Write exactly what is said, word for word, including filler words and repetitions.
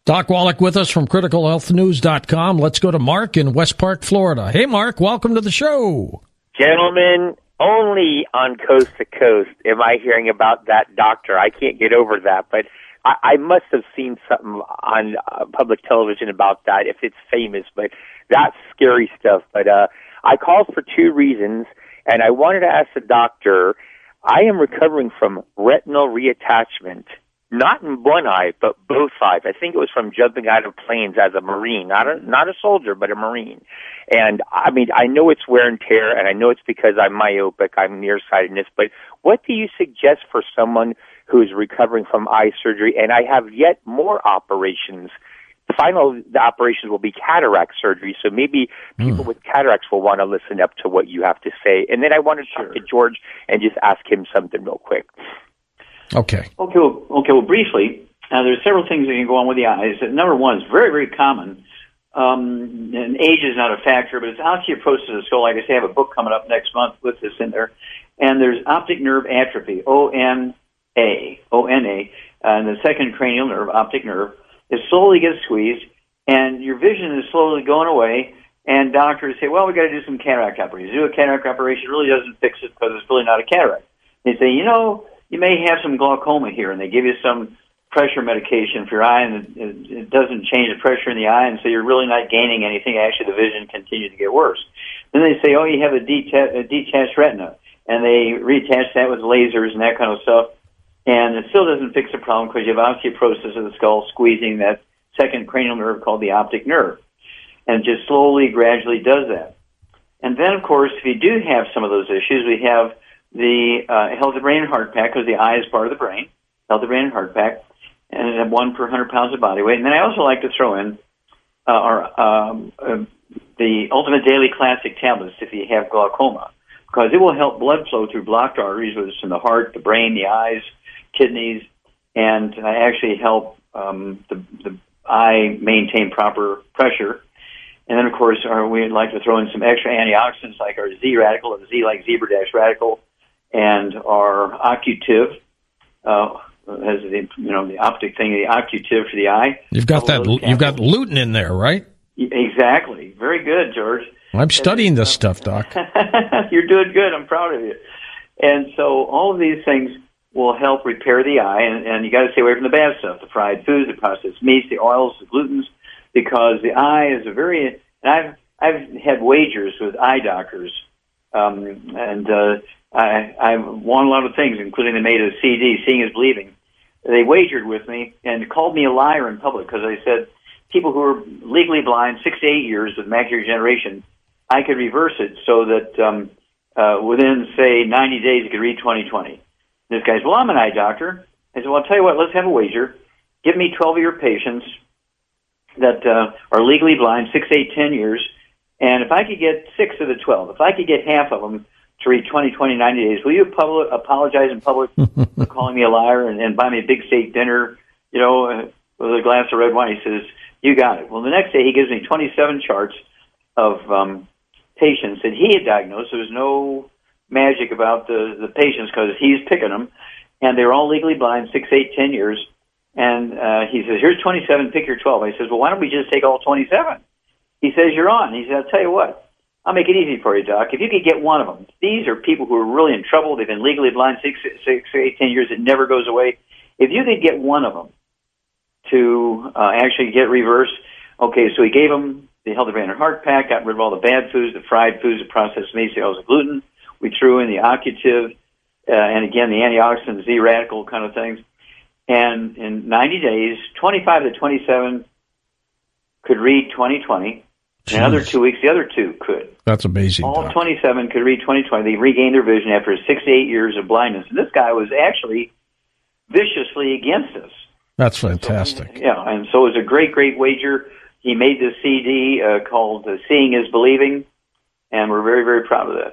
Doc Wallach with us from critical health news dot com. Let's go to Mark in West Park, Florida. Hey, Mark, welcome to the show. Gentlemen, only on Coast to Coast am I hearing about that doctor. I can't get over that, but I, I must have seen something on uh, public television about that, if it's famous, but that's scary stuff. But uh, I called for two reasons, and I wanted to ask the doctor, I am recovering from retinal reattachment. Not in one eye, but both eyes. I think it was from jumping out of planes as a Marine, not a not a soldier, but a Marine. And I mean, I know it's wear and tear, and I know it's because I'm myopic, I'm nearsightedness. But what do you suggest for someone who's recovering from eye surgery? And I have yet more operations. Final the operations will be cataract surgery, so maybe people mm. with cataracts will want to listen up to what you have to say. And then I want to talk sure. to George and just ask him something real quick. Okay. Okay. Well, okay. Well, briefly, uh, there's several things that can go on with the eyes. Number one is very, very common, um, and age is not a factor, but it's osteoporosis of the skull. Like I say, I have a book coming up next month with this in there, and there's optic nerve atrophy, O N A, O N A, and the second cranial nerve, optic nerve, it slowly gets squeezed, and your vision is slowly going away. And doctors say, well, we got to do some cataract operation. Do a cataract operation really doesn't fix it because it's really not a cataract. They say, you know, you may have some glaucoma here, and they give you some pressure medication for your eye, and it, it doesn't change the pressure in the eye, and so you're really not gaining anything. Actually, the vision continues to get worse. Then they say, oh, you have a, deta- a detached retina, and they reattach that with lasers and that kind of stuff, and it still doesn't fix the problem because you have osteoporosis of the skull squeezing that second cranial nerve called the optic nerve, and it just slowly, gradually does that. And then, of course, if you do have some of those issues, we have the uh, Healthy Brain and Heart Pack, because the eye is part of the brain, Healthy Brain and Heart Pack, and it's one per one hundred pounds of body weight. And then I also like to throw in uh, our um, uh, the Ultimate Daily Classic tablets if you have glaucoma, because it will help blood flow through blocked arteries, whether it's in the heart, the brain, the eyes, kidneys, and uh, actually help um, the, the eye maintain proper pressure. And then, of course, our, we'd like to throw in some extra antioxidants like our Z radical, or Z like zebra dash radical, and our Occutive, uh, has the, you know, the optic thing, the Occutive for the eye. You've got that, you've got lutein in there, right? Exactly. Very good, George. I'm studying this stuff, Doc. You're doing good. I'm proud of you. And so all of these things will help repair the eye, and, and you got to stay away from the bad stuff, the fried foods, the processed meats, the oils, the glutens, because the eye is a very, and I've, I've had wagers with eye doctors, um, and, uh, I, I've won a lot of things, including they made a C D, Seeing is Believing. They wagered with me and called me a liar in public because they said people who are legally blind, six to eight years with macular degeneration, I could reverse it so that um, uh, within, say, ninety days, you could read twenty twenty. This guy's, well, I'm an eye doctor. I said, well, I'll tell you what, let's have a wager. Give me twelve of your patients that uh, are legally blind, six, eight, ten years, and if I could get six of the twelve, if I could get half of them to read twenty, twenty, ninety days, will you public, apologize in public for calling me a liar and, and buy me a big steak dinner, you know, uh, with a glass of red wine? He says, you got it. Well, the next day he gives me twenty-seven charts of um, patients that he had diagnosed. There was no magic about the, the patients because he's picking them, and they were all legally blind, six, eight, ten years. And uh, he says, here's twenty-seven, pick your twelve. I says, well, why don't we just take all twenty-seven? He says, you're on. He said, I'll tell you what. I'll make it easy for you, Doc. If you could get one of them, these are people who are really in trouble. They've been legally blind six, six, eight, ten years. It never goes away. If you could get one of them to uh, actually get reversed, okay, so he gave them the Healthy Brain and Heart Pack, got rid of all the bad foods, the fried foods, the processed meats, the oils, the gluten. We threw in the Occutive, uh, and again, the antioxidants, Z radical kind of things. And in ninety days, twenty-five to twenty-seven could read twenty twenty. In another two weeks, the other two could. That's amazing. All Doc. twenty-seven could read twenty twenty. They regained their vision after six to eight years of blindness. And this guy was actually viciously against us. That's fantastic. So, yeah, and so it was a great, great wager. He made this C D uh, called uh, Seeing is Believing, and we're very, very proud of that.